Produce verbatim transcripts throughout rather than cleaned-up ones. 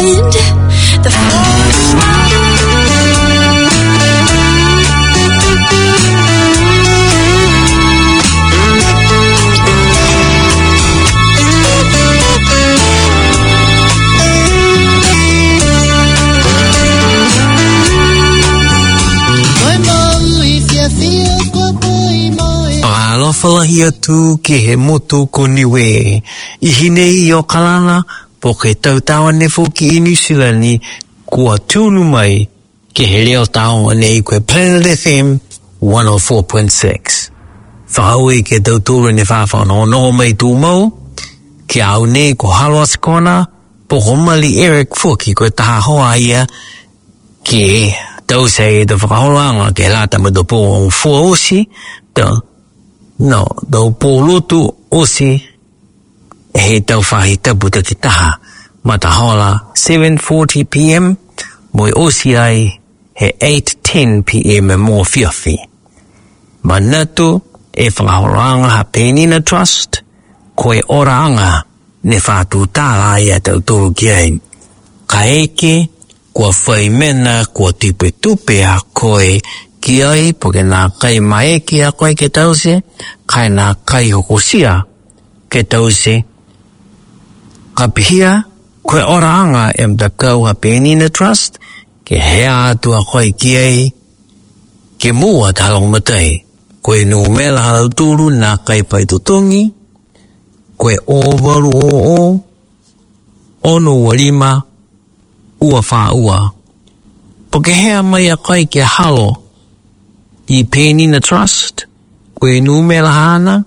wind, the forest Fala hia tu ke he moto ko niwe i hinei o kalana po ke tautawa ne foki i New Zealand kua tunu mai ke he leo tau nei koe Planet F M one oh four point six. Whahaui ke tauturu ne whawha no no mai tu mau ke au nei ko Halos Kona po Homali Eric foki koe taha hoa ia ke tau sei te whakahoranga ke lata me do po o fua osi ta no, do polotu osi he tau whahi tapu ta ki taha mata hola seven forty p m moi osi ai he eight ten p m e mo whiawhi. Manatu e whakahoranga ha Penina Trust koe oranga ne whātu tāla ia tau toro ki ai. Ka eke kua whai mena kua tupe tupe a koe ki ai po ke nā kai mai ki a koe ke tause kai nā kai hokosia ke tause ka pihia koe oraanga e mtakau ha Penina Trust ke hea atua koe ki ai ke mua talong matai koe nu mela halau turu nā kai pai tutongi koe o waru o o ono walima ua wha ua po ke hea mai a koe ke halo i Penina Trust, koe numela hana,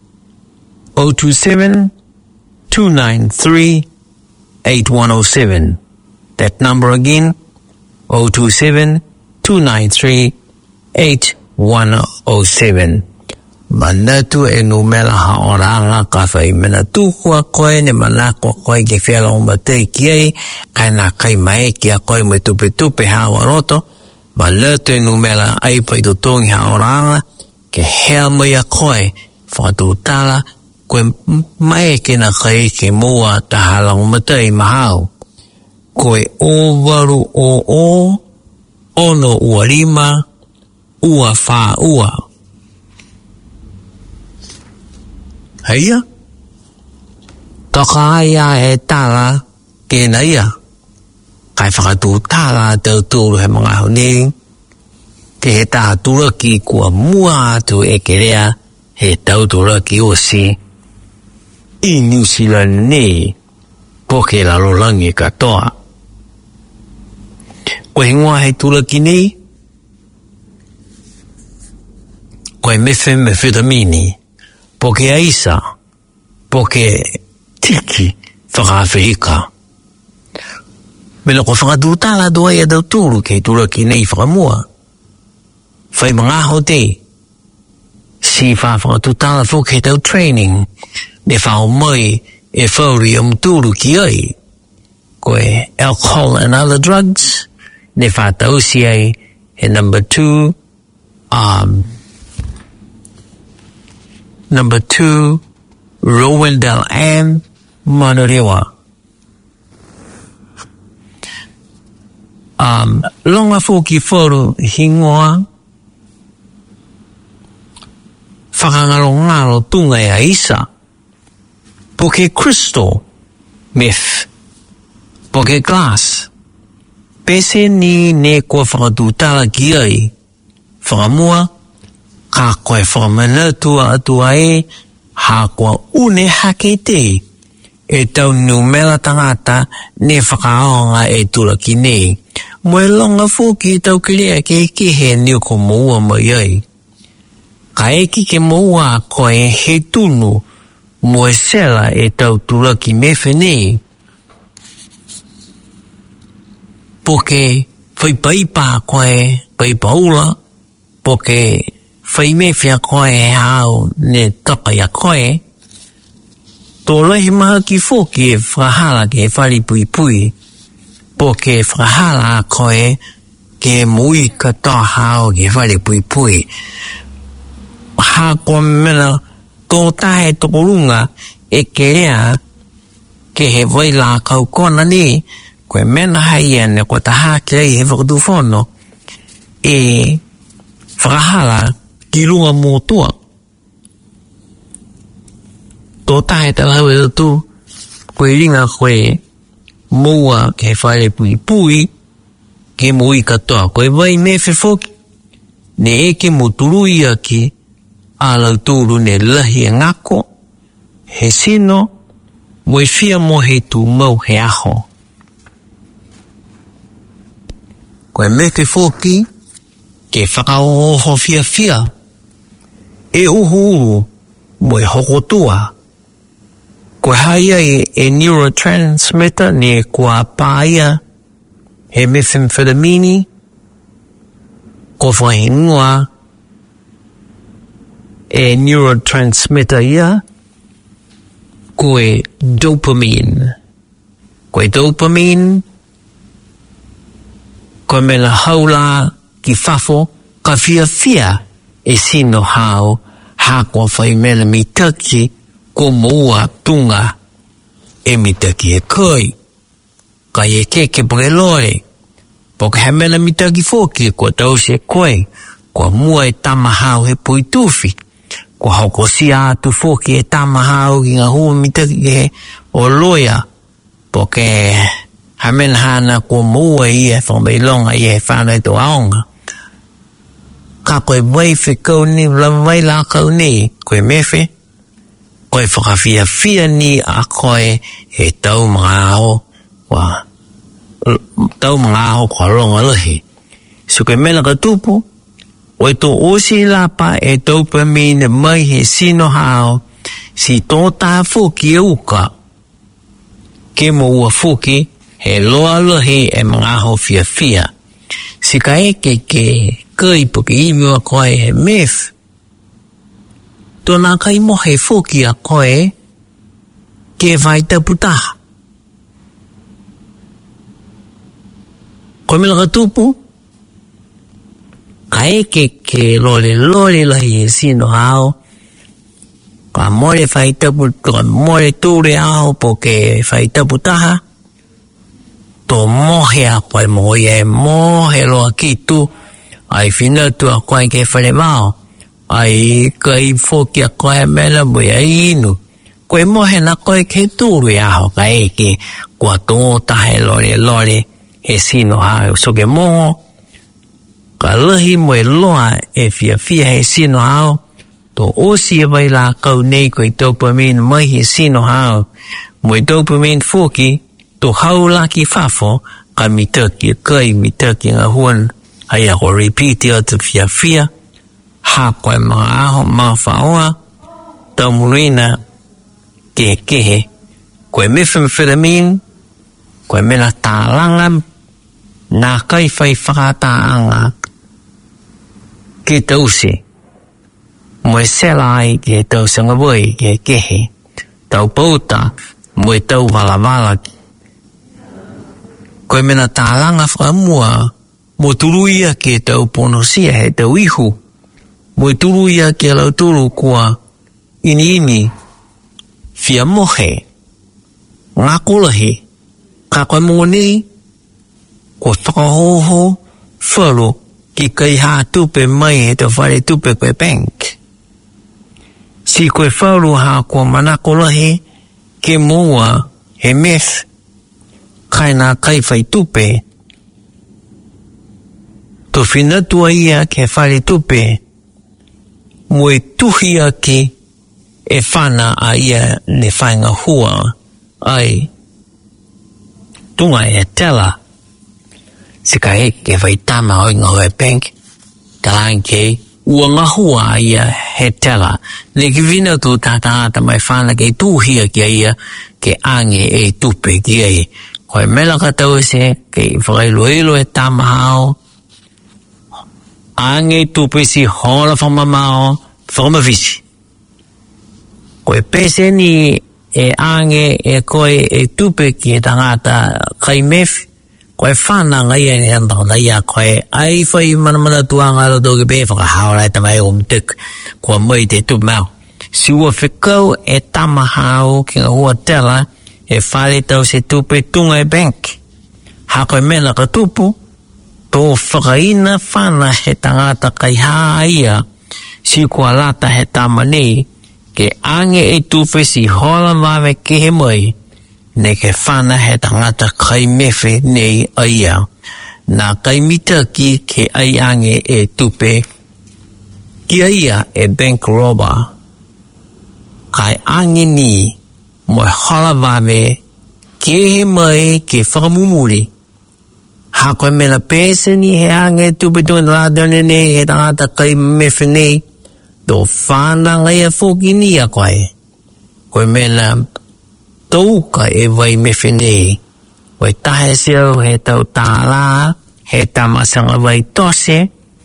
oh two seven, two nine three, eight one oh seven. That number again, oh two seven, two nine three, eight one oh seven. Manatu e numela ha oranga ka whai mena tūkua koe ne manakua koe ke whiala o matei ki ei, kai nā kai mai ki a koe me tupe tupe hawa roto, ma leto e numela ai pai to tongi ha oranga ke hea mai a koe whatu tala koe mai ke na kai ke mua ta halang matei mahau koe o waru o o ono ua rima ua wha ua heia toka aia e tala ke na ia kai whakatu tāla tau tūru he mga honi ke he tā tūraki kua mua atu e kerea he tau tūraki osi i New Zealand ni po ke lalolangi katoa. Koe hingoa he tūraki ni koe methamphetamine po ke aisa po ke tiki whakawhirika. Mela ko whakatu tāla doa ia tau tūru kei tūraki nei whakamua. Whai mga hote. Si wha whakatu tāla fo kei tau training. Ne whao mai e whauri am tūru ki ai. Koe alcohol and other drugs. Ne wha tau si ai he number two. Um, number two. Rowendell and Manarewa. Um, longa fōki whoro hingoa whakangaro ngaro tunga e a isa po ke crystal meth po ke glass pese ni ne kua whakatūtala ki ai whakamua ka koe whakamenatua atua e ha kua une hake te e tau numela tangata ne whakaonga e turaki nei moe longa fōki e tau kirea ke ke he niu ko moua mai ai. Ka eki ke moua koe he tunu moe sela e tau turaki me whenei. Po ke whai paipa koe paipa ula, po ke whai me whia koe he hao ne taka ya koe, tō lehi maha ki fōki e whahala ke whari pui pui, po ke whahala koe ke mui ka tō hao ke whare pui pui. Ha kua mena tō tahe tōko runga e ke rea ke he waila kau kona ni koe mena hai ane ko ta hake ai he whakatuwhono e whakahala ki runga mōtua. Tō tae ta lau e tu koe ringa koe mua ke whaere pui pui ke mui katoa koe vai me whewhoki ne eke mo turui aki a lau tūru ne lahi e ngako he sino mo e whia mo he tū mau he aho. Koe me ke whoki ke whakaoho whia whia e uhu uru mo e hokotua. Koe haia e, e neurotransmitter ne kua pāia he methamphetamine ko whahingoa e neurotransmitter ia koe dopamine. Koe dopamine koe mena haula ki whafo ka whia whia e sino hao ha kua whai mena mi taki ko mua tunga e mi taki e koi ka e keke poke lore poke he mena mi taki whoki kua tau se koe kua mua e tamahau he pui tuwhi kua hoko si atu whoki e tamahau ki ngā hua mi taki he o loia poke he mena hana kua mua i e whambai longa i e whanau to aonga ka koe wai whikau ni wai la kau ni koe mewhi koe whakawhia whia ni a koe he tau mga aho wa tau mga aho kua longa lahi. So koe mena ka tupu o e tō osi lapa e dopamine mai he sino hao si tō tā whuki e uka ke mo ua whuki he loa lahi e mga aho whia whia. Si ka eke ke kai puke imiwa koe he meth tōna kai mohe whuki a koe ke vai taputaha. Koe mena ka tupu ka eke ke lore lore lahi e sino hao ka more vai taputaha more tūre ao po ke vai taputaha tō mohe a koe mohe e mohe loa ki tu ai whinatu a koe ke whare mao ai kai whoki a koe mena mui a inu koe mohe na koe ke tūru e aho ka eke kua tō tahe lore lore he sino hao so ke mongo ka lahi moe loa e fia fia he sino hao tō osi e vai la kau nei koe dopamine mai he sino hao moe dopamine whoki tō haula ki whafo ka mitaki kai mitaki ngā huan ai a ko repeat i atu fia fia ha koe mga aho mga whaoa tau murina ke kehe koe methamphetamine koe mena tālanga nā kai whai whakataanga ke tausi moe selai ke tausanga wai ke kehe tau pauta moe tau wala wala koe mena tālanga whakamua mo turuia ke tau ponosia he tau ihu mo turuia ke lau turu kua ini ini fia mohe ngā kulahi ka koe mōni kua whakahoho whalu ki kai hā tupe mai he te whare tupe koe bank si koe whalu hā kua manakolahi ke mua he meth kai nā kai whai tupe to whinatua ia ke whare tupe mo e tuhi aki e whana a ia ne whainga hua ai tunga e tela si ka e ke whai tama oi ngā hoi bank ka anke ua ngā hua a ia he tela ne ki vina tu tātāta mai whana ke tuhi aki a ia ke ange e tupe ki ai koe mela ka tau se ke whakailoilo e tama hao ange tupe si hola whamamao whamavisi. Koe pese ni e ange e koe e tupe ki e tangata kai mef, koe whana ngai e ni andau na ia koe ai whai manamana tuanga alo toke pe whakahaora e tamai o mtuk kua mai te tupe mau. Si ua whikau e tamahao ki ngā hua tela e whare tau se tupe tunga e bank. Hako mena ka tupu, tō whakaina whana he tangata kai haia, si kua lata he tamane, ke ange e tuwhi si hola mawe ke he mai, ne ke whana he tangata kai mewhi nei aia, nā kai mitaki ke ai ange e tupe, ki aia e bank robber, kai ange ni, mo hola mawe, ke he mai ke whakamumuri, hako mena pēse ni he ange tupe tūn la done nei he tangata kai mewhi nei, tō whānanga e whoki ni a koe. Koe mena tauka e wai mewhi nei, koe tahe seo he tau tāla, he tamasanga wai tose,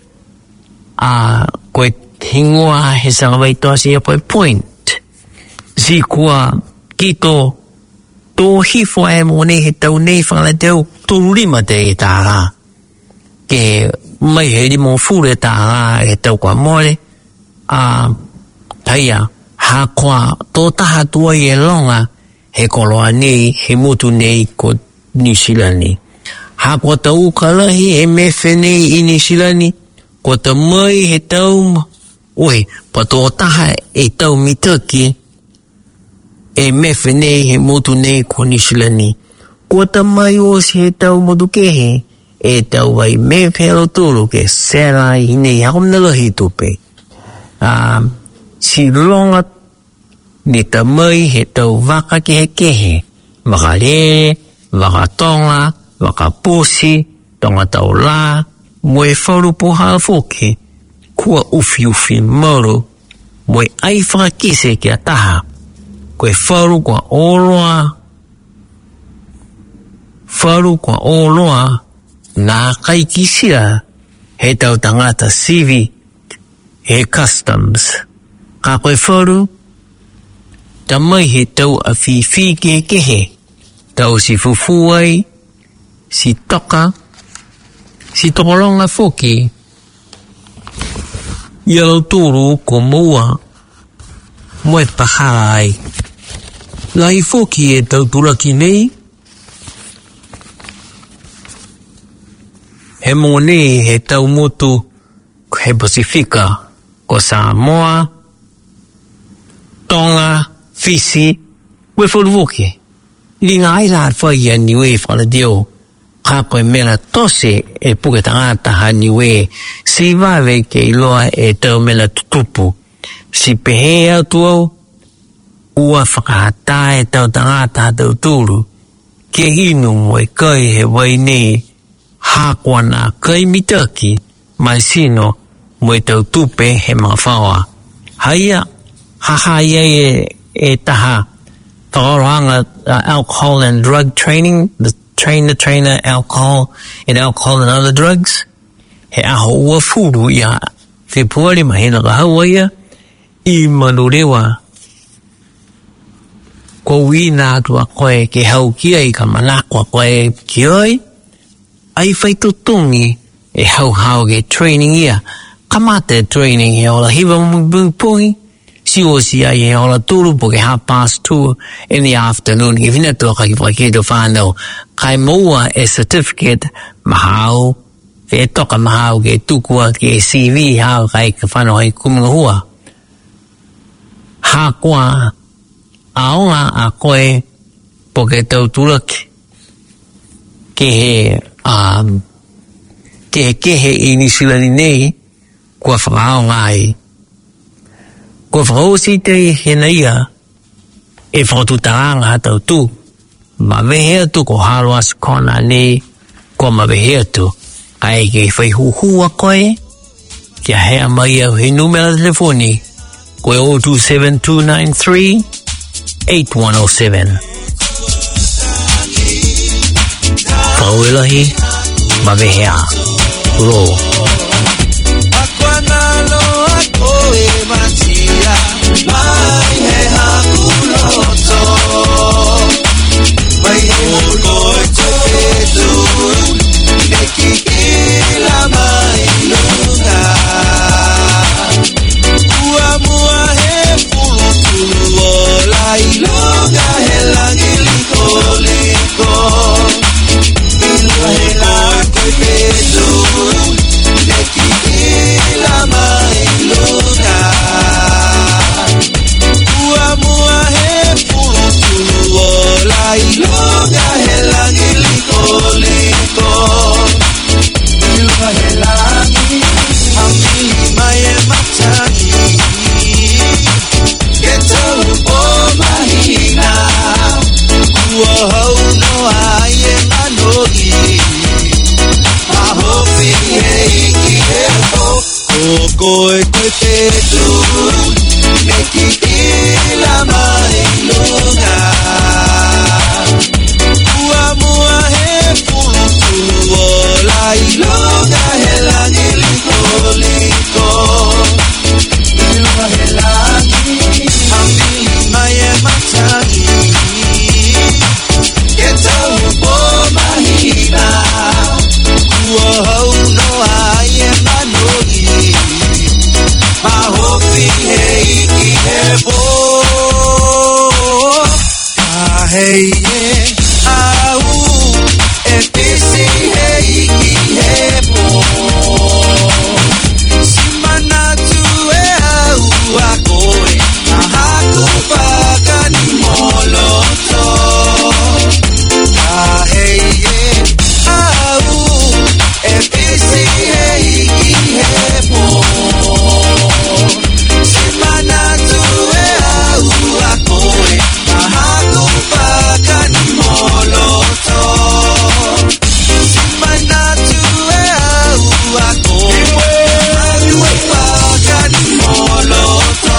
a koe hingoa he sanga wai tose e poi point. Si kua kito tō hifo e mo nei he tau nei whangala teo tō rima te e tāla. Ke mai he li mo fure tāla e tau kua more, a taia, ha kua tō taha tua i e longa he koloa nei, he mutu nei ko New Zealand. Ha kua tau kalahi e mewhi nei i New Zealand, ko ta mai he tau, oi, pa tō taha e tau mitaki, e mewhi nei he mutu nei ko New Zealand. Ko ta mai o si he tau motu kehe, e tau wai mewhi alo tūru ke sera i nei hakumna lahi tupe. Um, si longa ni ta mai he tau waka ke he kehe, waka lere, waka tonga, waka posi, tonga tau la, moe whauru poha foke, kua ufi ufi maru, moe ai whakakise ki a taha, koe whauru kua oloa, whauru kua oloa, nā kai kisira, he tau tangata sivi, he customs. Ka koe wharu, ta mai he tau a whiwhi ke kehe, tau si fufuai, si toka, si tokoronga foki, ialo tūru ko mua, moe paharai. Lai foki e tau turaki nei, he mo nei he tau motu, he Pasifika, ko Samoa, Tonga, Fiji, we wharuwoke. Ni ngā ailat whai a niwe whaladeo, ka koe mena tose e puke tangata ha niwe, si wawe ke iloa e tau mena tutupu. Si pehe atu au, ua whakahata e tau tangata tau tūru, ke inu moe kai he wai nei, hākua nā kai mitaki, mai sino, moe tau tupe he mga whaua. Haia, haha ia e, e taha, whakarohanga uh, alcohol and drug training, the train the trainer alcohol and alcohol and other drugs. He aho ua furu ia, whipuari mahina ka haua ia, i manurewa. Ko wina atua koe ke hau kia i ka manakwa koe ki oi, ai whaitutungi e hau hau ke training ia, kamate training he ola hiwa mpungi, si o si ai he ola turu po ke half past two in the afternoon, ki whina tua ka ki whaketo whanau, kai moua e certificate mahau, e toka mahau ke tukua ke C V hau kai ka whanau hei kumunga hua. Ha kua aonga a koe po ke tau turaki, ke he, um, ke he kehe i nisilani nei, kua whakaonga ai. Kua whakausi te hena ia, e whakatutaranga hatau tu, ma wehea tu ko haro asu kona nei, ko ma wehea tu, ai ke whaihuhua koe, kia hea mai au he numera telefoni, koe zero two seven two nine three eight one zero seven. Whauelahi, ma wehea, ro. Mai he hakuloto, mai he mukoito etu, neki kila mai lunga. Ua mua he pulu ola ilunga he langi liko liko, ilunga koe koe te tu neki ila mai lunga Ua mua he pulu tulu o lai lunga he langi liko liko Ilua he langi Amili mai e matangi Ke tau po mahina Ua hau no ai e manoi Mahopi he iki he po Ah hey yeah Au e pisi he iki he po Simanatu e au a koe Ahaku pakani moloto Ah hey yeah Au e pisi he iki he po Simanatu e au a koe Ahaku pakani moloto Simanatu e au a koe Ahaku pakani moloto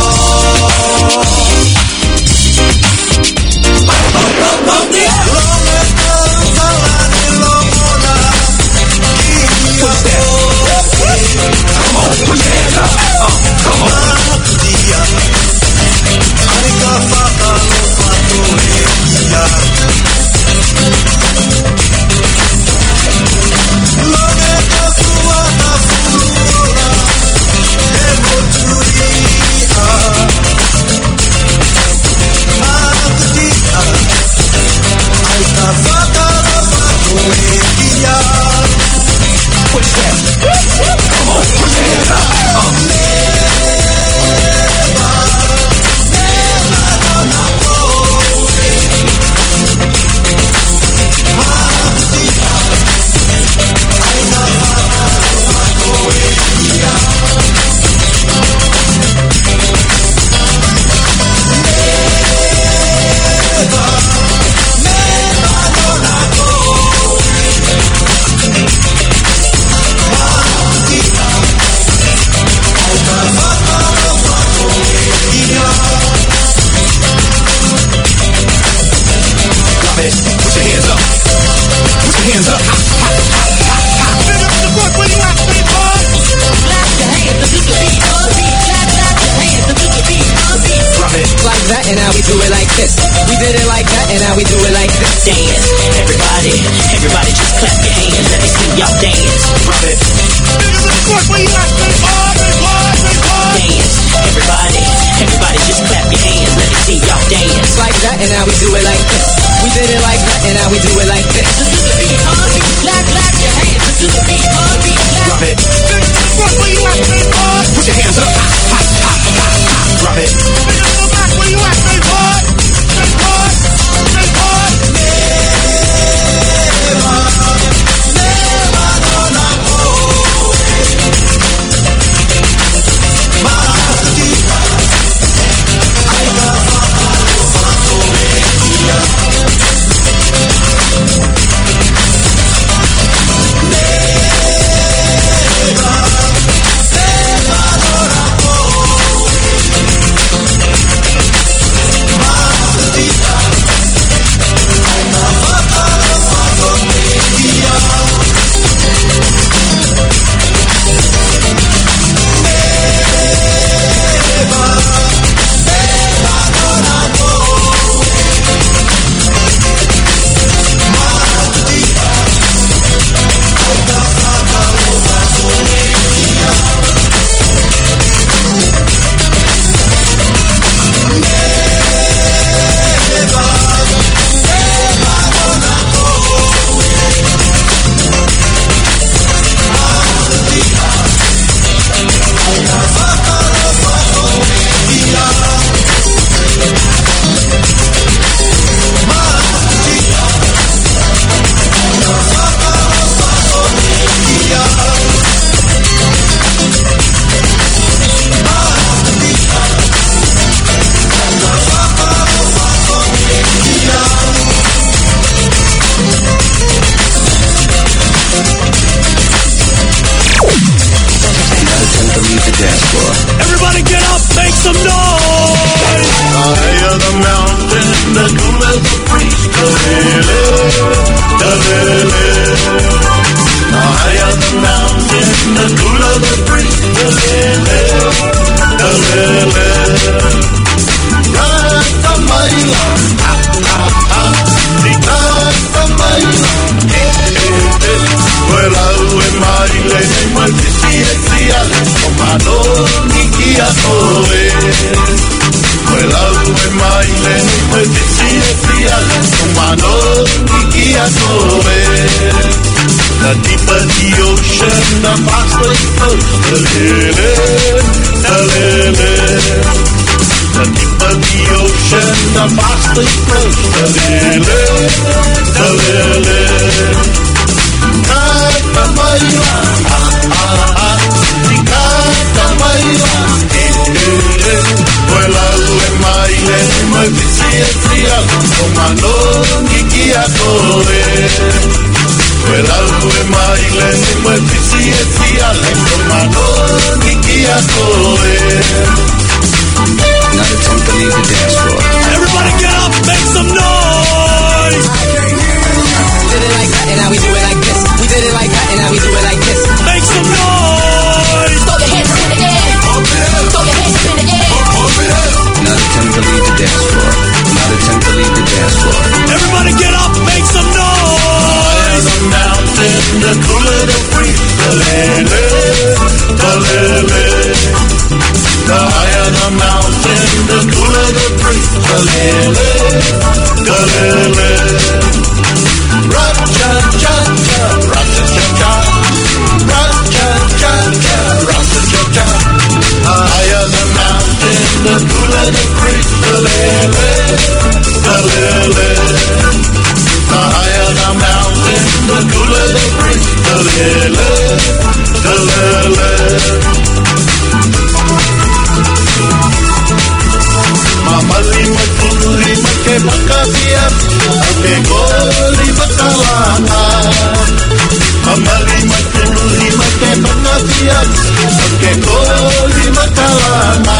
And now we do it like this. We did it like that, and now we do it like this. Dance, everybody, everybody just clap your hands. Let me see y'all dance. Drop it. Dance, everybody, everybody just clap your hands. Let me see y'all dance. Like that, and now we do it like this. We did it like that, and now we do it like this. Listen to the beat, heartbeat, clap, clap your hands. Listen to the beat, heartbeat, clap. Drop it. Put your hands up. Hot, hot, hot, hot. Drop it. of the breeze. Rastamaila, ah ah ah, Rastamaila, eh eh eh. Well, I mai le mai si si ale comando ni kia toe. Well, I mai le mai si si ale comando ni kia toe. The deeper the ocean, the faster it flows. The lele, the lele. The deeper the ocean, the faster it flows. The lele, the lele. Rastamaila, ah ah ah, Rastamaila, eh eh eh. Well, I mai le mai si si ale comando ni kia toe. Well, I mai le mai si si ale comando ni kia toe. Not attempt to leave the dance floor. Everybody get up, make some noise. We did it like that and now we do it like this. We did it like that and now we do it like this. Make some noise. Throw your hands up in the air. Throw your hands up in the air. Not attempt to leave the dance floor. Not attempt to leave the dance floor. Everybody get up, make some noise. The mountain, the cooler the breeze. The lele, the lele. The higher the mountain, the cooler the breeze. The lele, the lele. Ra-cha, cha, cha, ra-cha, cha, cha. Ra-cha, cha, cha, ra-cha, cha, cha. The higher the mountain, the cooler the breeze. The lele, the lele. The higher the mountain, the cooler the breeze. The lele, the lele. Mama lima tuli make makasia, ake goli makalana. Mama lima tuli make makasia, ake goli makalana.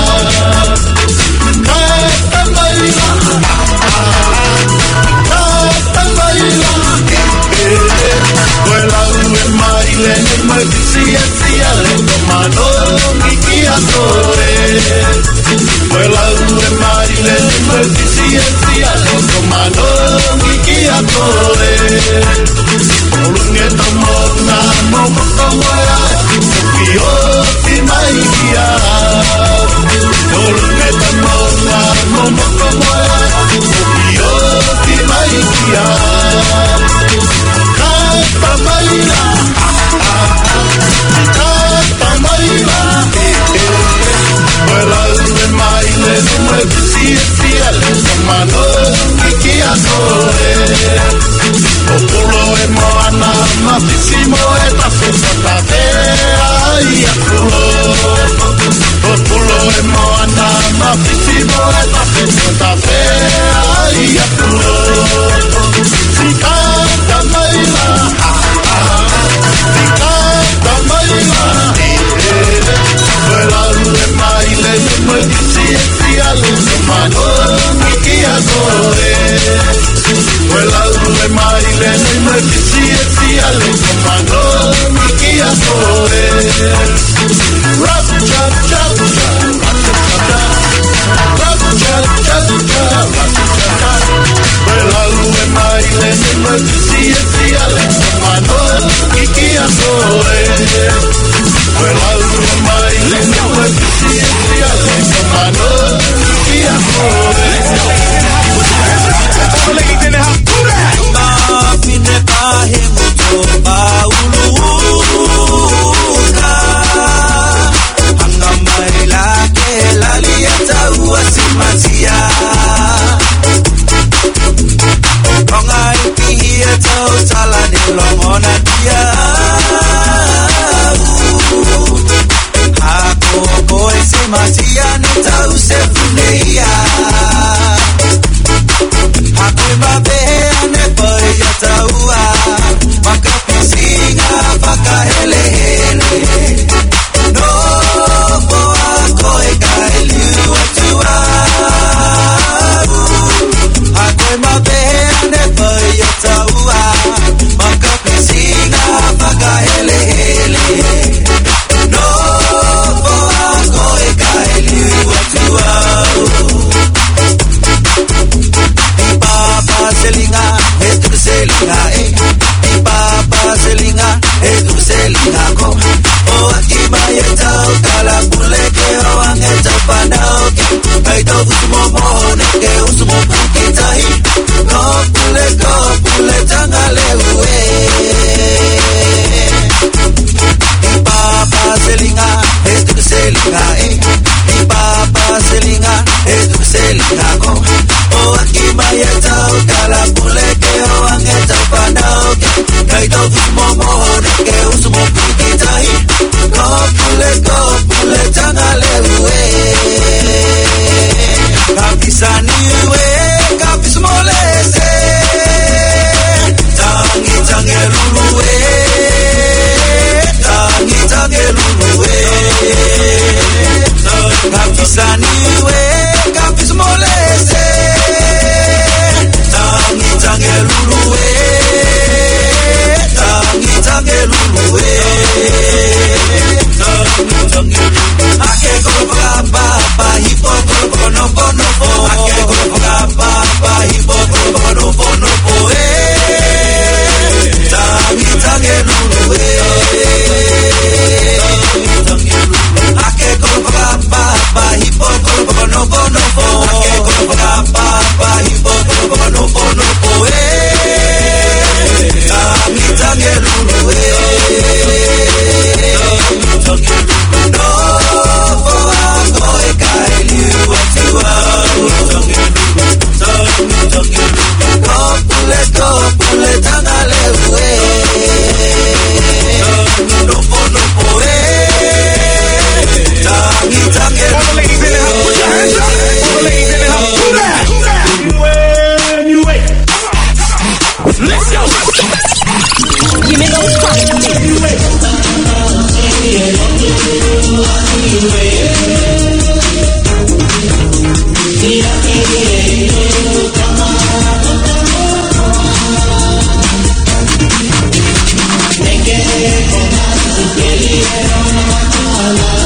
Rastamaila, ah ah, Rastamaila, eh eh. Well, I mai le mai si si ale comando ni kia toe. Well, I mai le mai si si ale comando ni kia toe. Olunge tomona mo tomoya, pio ti mai kia. Olunge tomona mo tomoya, pio ti mai kia. Rastamaila, ah ah ah, Rastamaila, eh eh. Well, I mai le mai si si ale comando ni kia toe. Opolo e moana ma pisimo e ta festa te ai apulo. Opolo e moana ma pisimo e ta festa te ai apulo. Si canta maila, ah ah, si canta maila, eh eh. Well, I mai le mai si si ale comando ni kia toe. Well, I mai le mai si si ale comando ni kia toe. Rap cha cha cha, rap cha cha, rap cha cha cha, rap cha cha. Well, I mai le mai si si ale comando ni kia toe. Well, I mai le mai si si ale comando ni kia toe. Mapine pahe moto bauluka. Anga maila ke lalia taua simatia. Konga iki hia tau tala ni lomona dia. Ako boy simatia ni tau sefuneia. Aku mabene pare ya taua, maka pisinga paka hele hele. No boa koi kai liu atua. Aku mabene pare ya taua, maka pisinga etu selingako o akima yeta kala kuleke wangeta panao ai to usmo mone ke usmo kitai no kule ko kule tangale we papa selinga etu selinga eh papa selinga etu selingako o akima yeta kala kuleke wangeta panao ai to usmo mone ke usmo kitai no kule ko kule tangale we kapisani we kapis molese tangi tangi lulu we tangi tangi lulu we kapisani we kapis molese tangi tangi lulu we tangi tangi lulu we ake kolo pa pa hipo kolo no no po ake kolo pa pa hipo kolo no no po eh tangi tangi lulu eh ake kolo pa pa hipo kolo no no po ake kolo pa pa hipo kolo no no po eh tangi tangi lulu eh no po go e kai liu tu Kopule kopule tangale we no po no po eh tangi tangi all the ladies in the house put your hands up all the ladies in the house do that do that you wait let's go give me those spots you wait La